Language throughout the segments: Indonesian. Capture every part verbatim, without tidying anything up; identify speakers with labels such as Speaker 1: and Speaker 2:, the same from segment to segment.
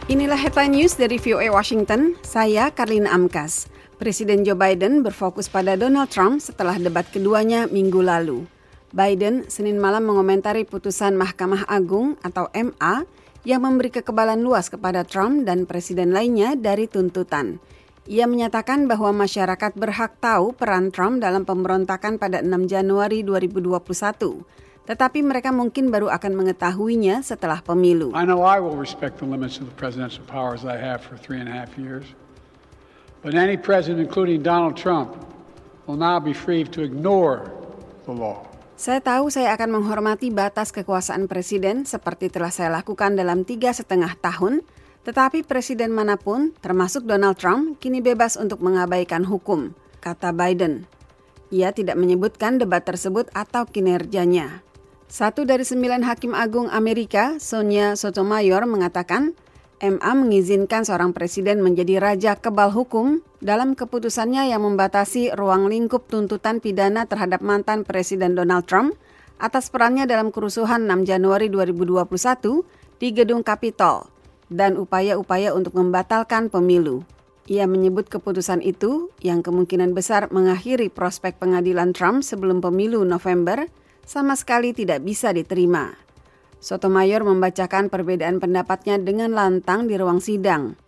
Speaker 1: Inilah headline news dari V O A Washington, saya Karlina Amkas. Presiden Joe Biden berfokus pada Donald Trump setelah debat keduanya minggu lalu. Biden Senin malam mengomentari putusan Mahkamah Agung atau M A yang memberi kekebalan luas kepada Trump dan presiden lainnya dari tuntutan. Ia menyatakan bahwa masyarakat berhak tahu peran Trump dalam pemberontakan pada enam Januari dua ribu dua puluh satu. Tetapi mereka mungkin baru akan mengetahuinya setelah pemilu.
Speaker 2: I know I will respect the limits of the presidential powers I have for three and a half years. But any president, including Donald Trump, will now be free to ignore the law.
Speaker 1: Saya tahu saya akan menghormati batas kekuasaan presiden seperti telah saya lakukan dalam tiga setengah tahun, tetapi presiden manapun, termasuk Donald Trump, kini bebas untuk mengabaikan hukum, kata Biden. Ia tidak menyebutkan debat tersebut atau kinerjanya. Satu dari sembilan hakim agung Amerika, Sonia Sotomayor, mengatakan M A mengizinkan seorang presiden menjadi raja kebal hukum dalam keputusannya yang membatasi ruang lingkup tuntutan pidana terhadap mantan Presiden Donald Trump atas perannya dalam kerusuhan enam Januari dua ribu dua puluh satu di Gedung Capitol dan upaya-upaya untuk membatalkan pemilu. Ia menyebut keputusan itu yang kemungkinan besar mengakhiri prospek pengadilan Trump sebelum pemilu November sama sekali tidak bisa diterima. Sotomayor membacakan perbedaan pendapatnya dengan lantang di ruang sidang.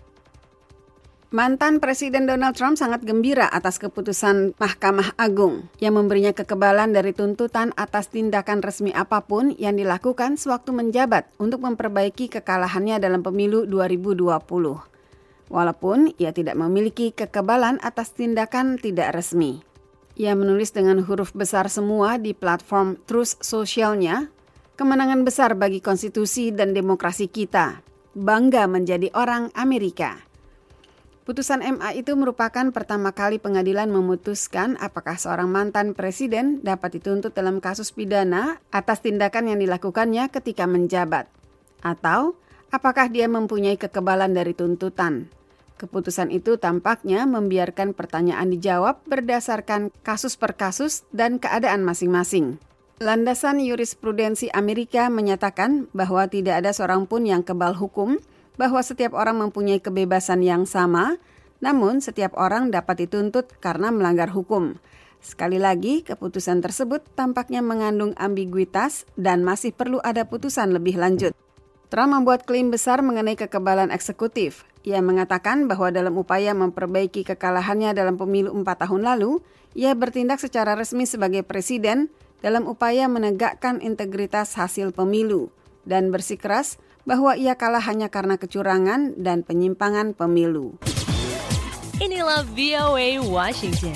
Speaker 1: Mantan Presiden Donald Trump sangat gembira atas keputusan Mahkamah Agung yang memberinya kekebalan dari tuntutan atas tindakan resmi apapun yang dilakukan sewaktu menjabat untuk memperbaiki kekalahannya dalam pemilu dua ribu dua puluh. Walaupun ia tidak memiliki kekebalan atas tindakan tidak resmi. Ia menulis dengan huruf besar semua di platform Truth Social-nya, kemenangan besar bagi konstitusi dan demokrasi kita. Bangga menjadi orang Amerika. Putusan M A itu merupakan pertama kali pengadilan memutuskan apakah seorang mantan presiden dapat dituntut dalam kasus pidana atas tindakan yang dilakukannya ketika menjabat. Atau apakah dia mempunyai kekebalan dari tuntutan. Keputusan itu tampaknya membiarkan pertanyaan dijawab berdasarkan kasus per kasus dan keadaan masing-masing. Landasan Jurisprudensi Amerika menyatakan bahwa tidak ada seorang pun yang kebal hukum, bahwa setiap orang mempunyai kebebasan yang sama, namun setiap orang dapat dituntut karena melanggar hukum. Sekali lagi, keputusan tersebut tampaknya mengandung ambiguitas dan masih perlu ada putusan lebih lanjut. Trump membuat klaim besar mengenai kekebalan eksekutif. Ia mengatakan bahwa dalam upaya memperbaiki kekalahannya dalam pemilu empat tahun lalu, ia bertindak secara resmi sebagai presiden dalam upaya menegakkan integritas hasil pemilu dan bersikeras bahwa ia kalah hanya karena kecurangan dan penyimpangan pemilu.
Speaker 3: Inilah V O A Washington.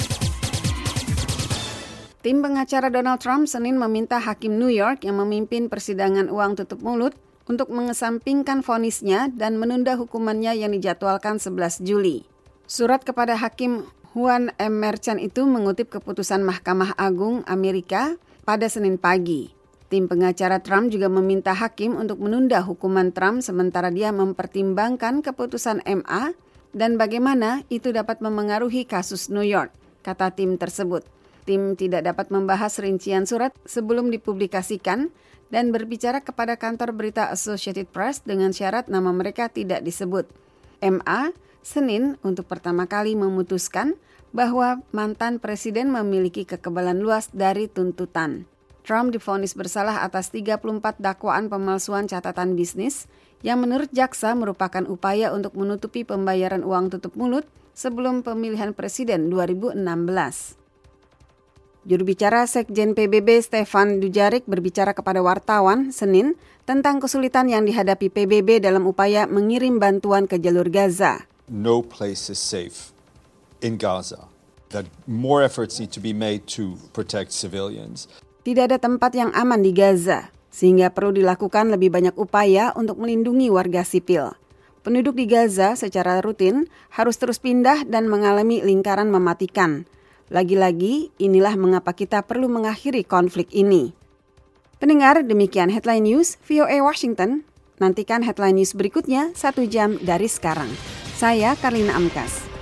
Speaker 1: Tim pengacara Donald Trump Senin meminta hakim New York yang memimpin persidangan uang tutup mulut untuk mengesampingkan vonisnya dan menunda hukumannya yang dijadwalkan sebelas Juli. Surat kepada Hakim Juan M. Merchan itu mengutip keputusan Mahkamah Agung Amerika pada Senin pagi. Tim pengacara Trump juga meminta hakim untuk menunda hukuman Trump sementara dia mempertimbangkan keputusan M A dan bagaimana itu dapat memengaruhi kasus New York, kata tim tersebut. Tim tidak dapat membahas rincian surat sebelum dipublikasikan dan berbicara kepada kantor berita Associated Press dengan syarat nama mereka tidak disebut. M A Senin untuk pertama kali memutuskan bahwa mantan presiden memiliki kekebalan luas dari tuntutan. Trump divonis bersalah atas tiga puluh empat dakwaan pemalsuan catatan bisnis yang menurut jaksa merupakan upaya untuk menutupi pembayaran uang tutup mulut sebelum pemilihan presiden dua ribu enam belas. Juru bicara Sekjen P B B Stefan Dujarric berbicara kepada wartawan Senin tentang kesulitan yang dihadapi P B B dalam upaya mengirim bantuan ke jalur Gaza.
Speaker 4: No place is safe in Gaza. That more efforts need to be made to protect civilians.
Speaker 1: Tidak ada tempat yang aman di Gaza, sehingga perlu dilakukan lebih banyak upaya untuk melindungi warga sipil. Penduduk di Gaza secara rutin harus terus pindah dan mengalami lingkaran mematikan. Lagi-lagi, inilah mengapa kita perlu mengakhiri konflik ini. Pendengar, demikian Headline News V O A Washington. Nantikan Headline News berikutnya satu jam dari sekarang. Saya Karlina Amkas.